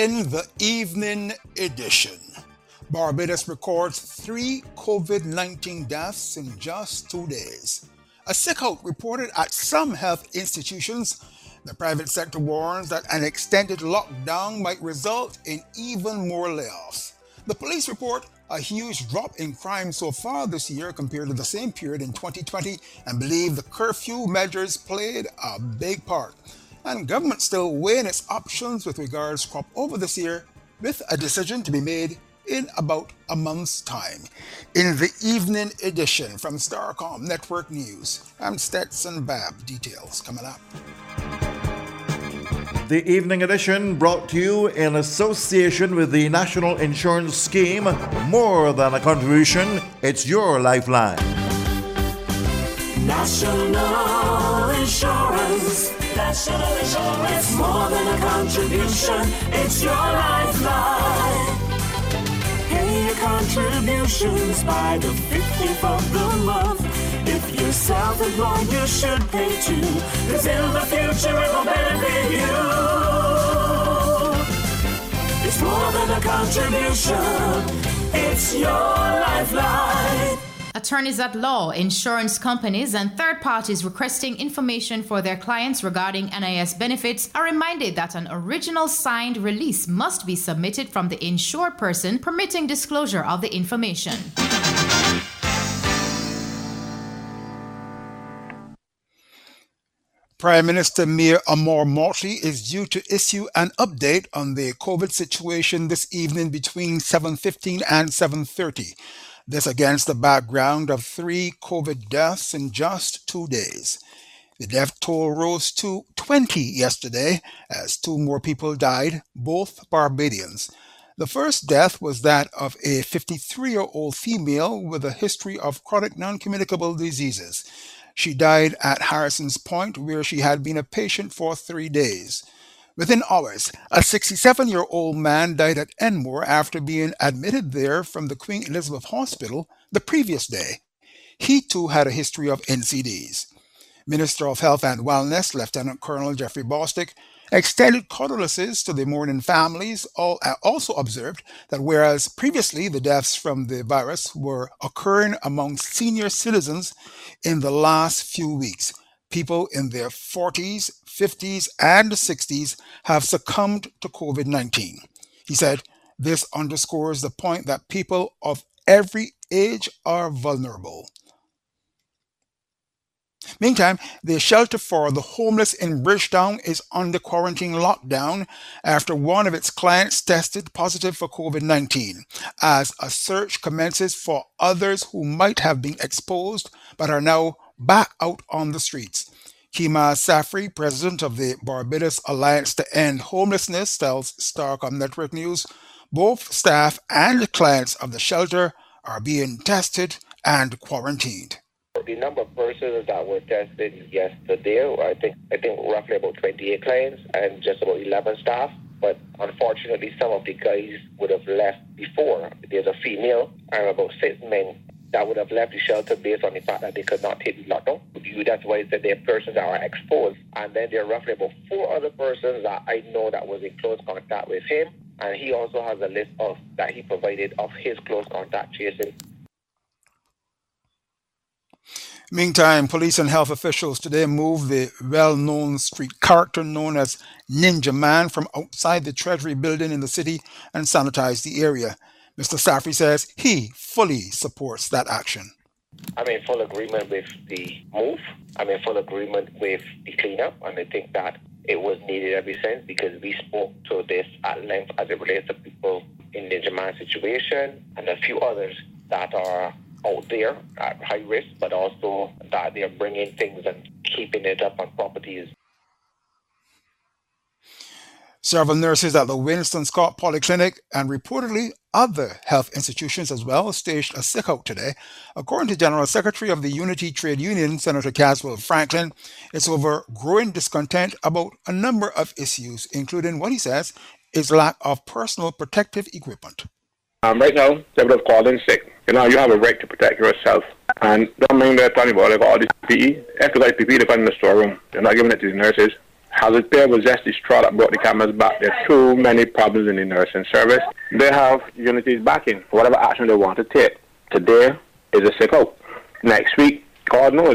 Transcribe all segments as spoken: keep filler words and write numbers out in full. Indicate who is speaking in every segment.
Speaker 1: In the evening edition, Barbados records three COVID nineteen deaths in just two days. A sick out reported at some health institutions. The private sector warns that an extended lockdown might result in even more layoffs. The police report a huge drop in crime so far this year compared to the same period in twenty twenty and believe the curfew measures played a big part. And government still weighing its options with regards to crop over this year, with a decision to be made in about a month's time. In the evening edition from Starcom Network News, I'm Stetson Babb. Details coming up.
Speaker 2: The evening edition brought to you in association with the National Insurance Scheme. More than a contribution, it's your lifeline.
Speaker 3: National Insurance. National Insurance. More than a contribution, it's your lifeline. Pay your contributions by the fifteenth of the month. If you're self-employed, you should pay too, 'cause in the future it will benefit you. It's more than a contribution, it's your lifeline.
Speaker 4: Attorneys at law, insurance companies, and third parties requesting information for their clients regarding N I S benefits are reminded that an original signed release must be submitted from the insured person permitting disclosure of the information.
Speaker 1: Prime Minister Mia Amor-Motley is due to issue an update on the COVID situation this evening between seven fifteen and seven thirty. This against the background of three COVID deaths in just two days. The death toll rose to twenty yesterday as two more people died, both Barbadians. The first death was that of a fifty-three-year-old female with a history of chronic non-communicable diseases. She died at Harrison's Point, where she had been a patient for three days. Within hours, a sixty-seven-year-old man died at Enmore after being admitted there from the Queen Elizabeth Hospital the previous day. He too had a history of N C Ds. Minister of Health and Wellness, Lieutenant Colonel Jeffrey Bostic, extended condolences to the mourning families, all, also observed that whereas previously the deaths from the virus were occurring among senior citizens in the last few weeks, people in their forties, fifties, and sixties have succumbed to COVID nineteen. He said, this underscores the point that people of every age are vulnerable. Meantime, the shelter for the homeless in Bridgetown is under quarantine lockdown after one of its clients tested positive for COVID nineteen, as a search commences for others who might have been exposed but are now back out on the streets. Kima Safri, president of the Barbados Alliance to End Homelessness, tells Starcom Network News, both staff and the clients of the shelter are being tested and quarantined.
Speaker 5: The number of persons that were tested yesterday, I think I think roughly about twenty-eight clients and just about eleven staff. But unfortunately, some of the guys would have left before. There's a female and about six men that would have left the shelter based on the fact that they could not take the lockdown. That's why that there are persons that are exposed. And then there are roughly about four other persons that I know that was in close contact with him. And he also has a list of that he provided of his close contact tracing.
Speaker 1: Meantime, police and health officials today moved the well-known street character known as Ninja Man from outside the Treasury building in the city and sanitized the area. Mister Safri says he fully supports that action.
Speaker 5: I'm in full agreement with the move. I'm in full agreement with the cleanup, and I think that it was needed ever since because we spoke to this at length as it relates to people in the Ninja Man situation and a few others that are out there at high risk, but also that they're bringing things and keeping it up on properties.
Speaker 1: Several nurses at the Winston Scott Polyclinic and reportedly other health institutions as well staged a sick-out today. According to General Secretary of the Unity Trade Union, Senator Caswell Franklin, it's over growing discontent about a number of issues, including what he says is lack of personal protective equipment.
Speaker 6: Um, right now, they would have called in sick. You know, you have a right to protect yourself. And don't mind that talking about like all this P P E. If you like P P E, they got in the storeroom. They're not giving it to the nurses. Hazard pay was just the straw that brought the cameras back. There are too many problems in the nursing service. They have Unity's backing. Whatever action they want to take. Today is a sick out. Next week, God knows.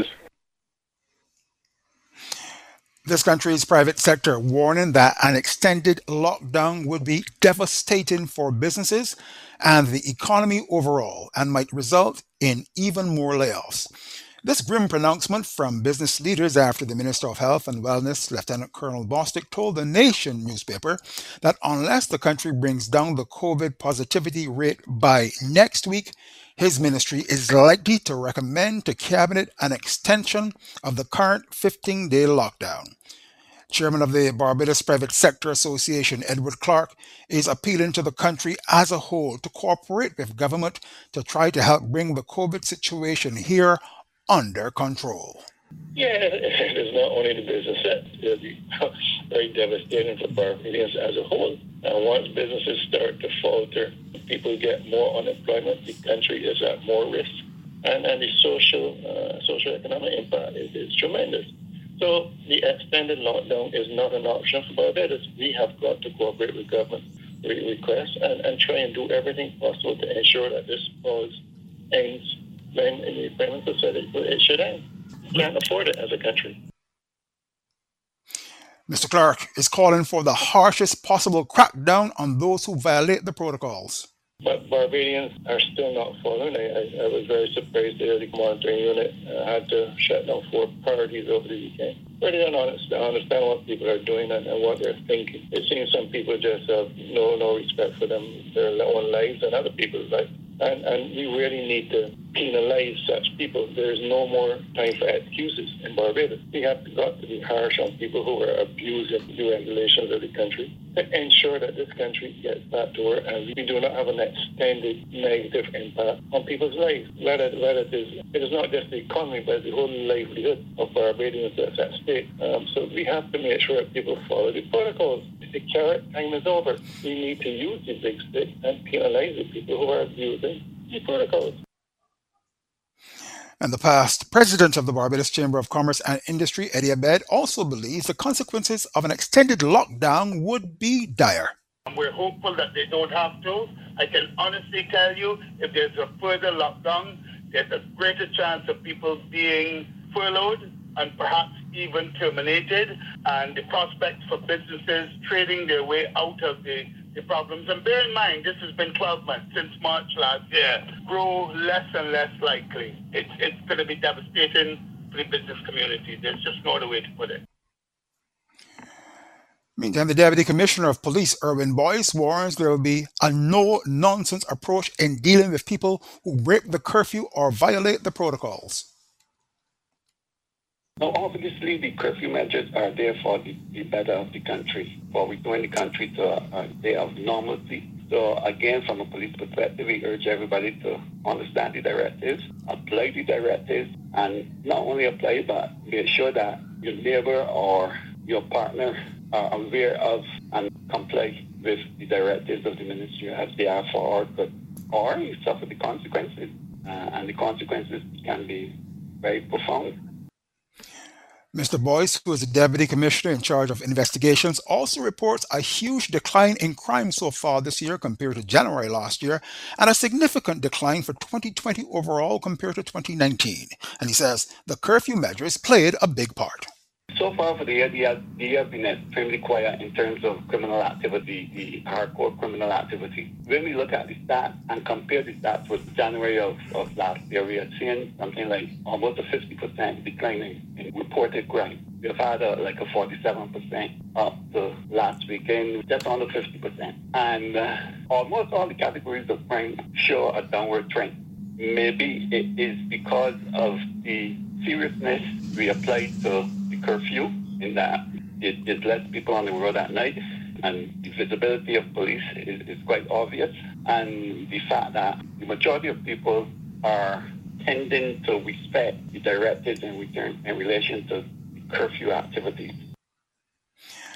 Speaker 1: This country's private sector warning that an extended lockdown would be devastating for businesses and the economy overall and might result in even more layoffs. This grim pronouncement from business leaders after the Minister of Health and Wellness, Lieutenant Colonel Bostic, told the Nation newspaper that unless the country brings down the COVID positivity rate by next week, his ministry is likely to recommend to Cabinet an extension of the current fifteen-day lockdown. Chairman of the Barbados Private Sector Association, Edward Clark, is appealing to the country as a whole to cooperate with government to try to help bring the COVID situation here under control.
Speaker 7: Yeah, it is not only the business sector. It'll be very devastating for Barbadians as a whole. And once businesses start to falter, people get more unemployment, the country is at more risk. And, and the social, uh, social economic impact is, is tremendous. So the extended lockdown is not an option for Barbados. We have got to cooperate with government requests and, and try and do everything possible to ensure that this pause ends when in the payments are said it, it should end. We can't afford it as a country.
Speaker 1: Mister Clark is calling for the harshest possible crackdown on those who violate the protocols.
Speaker 7: But Barbadians are still not following. I, I, I was very surprised that the monitoring unit uh, had to shut down four parties over the weekend. But they don't understand, understand what people are doing and, and what they're thinking. It seems some people just have no no respect for them, their own lives and other people's lives. And, and we really need to penalize such people. There is no more time for excuses in Barbados. We have got to be harsh on people who are abusing the regulations of the country to ensure that this country gets back to work and we do not have an extended negative impact on people's lives. Whether, whether it, is, it is not just the economy, but the whole livelihood of Barbadians that's at stake. Um, so we have to make sure that people follow the protocols. The carrot time is over. We need to use the big stick and penalize the people who are abusing the protocols.
Speaker 1: And the past president of the Barbados Chamber of Commerce and Industry, Eddie Abed, also believes the consequences of an extended lockdown would be dire.
Speaker 8: We're hopeful that they don't have to. I can honestly tell you, if there's a further lockdown, there's a greater chance of people being furloughed and perhaps even terminated, and the prospects for businesses trading their way out of the, the problems. And bear in mind, this has been twelve months since March last year, grow less and less likely. It's, it's going to be devastating for the business community. There's just no other way to put it.
Speaker 1: Meantime, the Deputy Commissioner of Police, Erwin Boyce, warns there will be a no-nonsense approach in dealing with people who break the curfew or violate the protocols.
Speaker 9: Now, obviously, the curfew measures are there for the, the better of the country, for restoring the country to a, a day of normalcy. So, again, from a police perspective, we urge everybody to understand the directives, apply the directives, and not only apply, but make sure that your neighbor or your partner are aware of and comply with the directives of the ministry as they are for good, or you suffer the consequences, uh, and the consequences can be very profound.
Speaker 1: Mister Boyce, who is the Deputy Commissioner in charge of investigations, also reports a huge decline in crime so far this year compared to January last year, and a significant decline for twenty twenty overall compared to twenty nineteen. And he says the curfew measures played a big part.
Speaker 9: So far for the year, the year, the year has been extremely quiet in terms of criminal activity, the hardcore criminal activity. When we look at the stats and compare the stats with January of, of last year, we are seeing something like almost a fifty percent decline in, in reported crime. We've had a, like a forty-seven percent up to last weekend, just under fifty percent. And uh, almost all the categories of crime show a downward trend. Maybe it is because of the seriousness we applied to the curfew, in that it, it lets people on the road at night, and the visibility of police is, is quite obvious, and the fact that the majority of people are tending to respect the directives in return in relation to the curfew activities.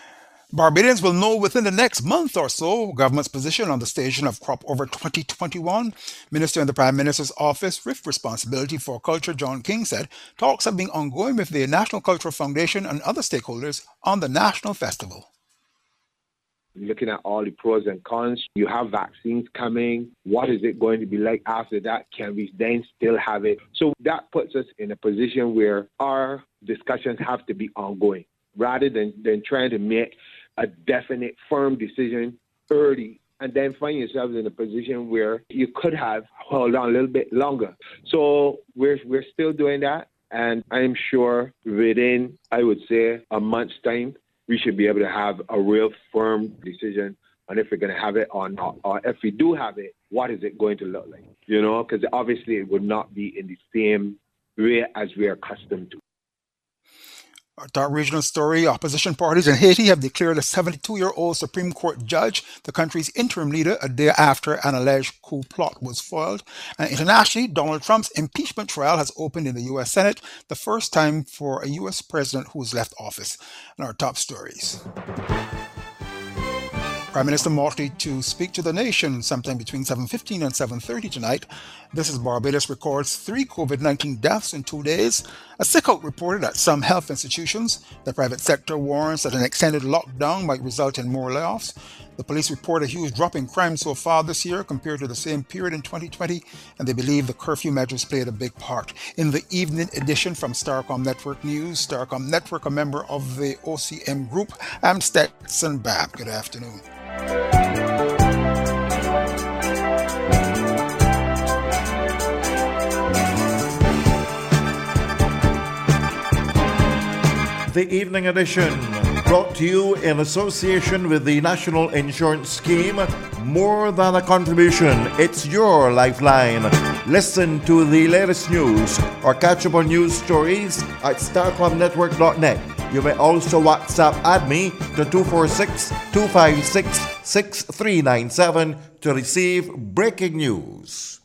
Speaker 1: Barbadians will know within the next month or so government's position on the staging of Crop Over twenty twenty-one. Minister in the Prime Minister's office with responsibility for culture, John King, said talks have been ongoing with the National Cultural Foundation and other stakeholders on the national festival.
Speaker 10: Looking at all the pros and cons, you have vaccines coming. What is it going to be like after that? Can we then still have it? So that puts us in a position where our discussions have to be ongoing rather than, than trying to make a definite, firm decision early and then find yourselves in a position where you could have held on a little bit longer. So we're we're still doing that, and I'm sure within, I would say, a month's time, we should be able to have a real firm decision on if we're going to have it or not, or if we do have it, what is it going to look like? You know, because obviously it would not be in the same way as we are accustomed to.
Speaker 1: Our top regional story, opposition parties in Haiti have declared a seventy-two-year-old Supreme Court judge the country's interim leader a day after an alleged coup plot was foiled. And internationally, Donald Trump's impeachment trial has opened in the U S Senate, the first time for a U S president who's left office. And our top stories. Prime Minister Morty to speak to the nation sometime between seven fifteen and seven thirty tonight. This is Barbados records three COVID nineteen deaths in two days. A sickout reported at some health institutions. The private sector warns that an extended lockdown might result in more layoffs. The police report a huge drop in crime so far this year compared to the same period in twenty twenty, and they believe the curfew measures played a big part. In the evening edition from Starcom Network News, Starcom Network, a member of the O C M Group, I'm Stetson Babb. Good afternoon.
Speaker 2: The evening edition, brought to you in association with the National Insurance Scheme. More than a contribution, it's your lifeline. Listen to the latest news or catch up on news stories at starcom network dot net. You may also WhatsApp add me to two four six, two five six, six three nine seven to receive breaking news.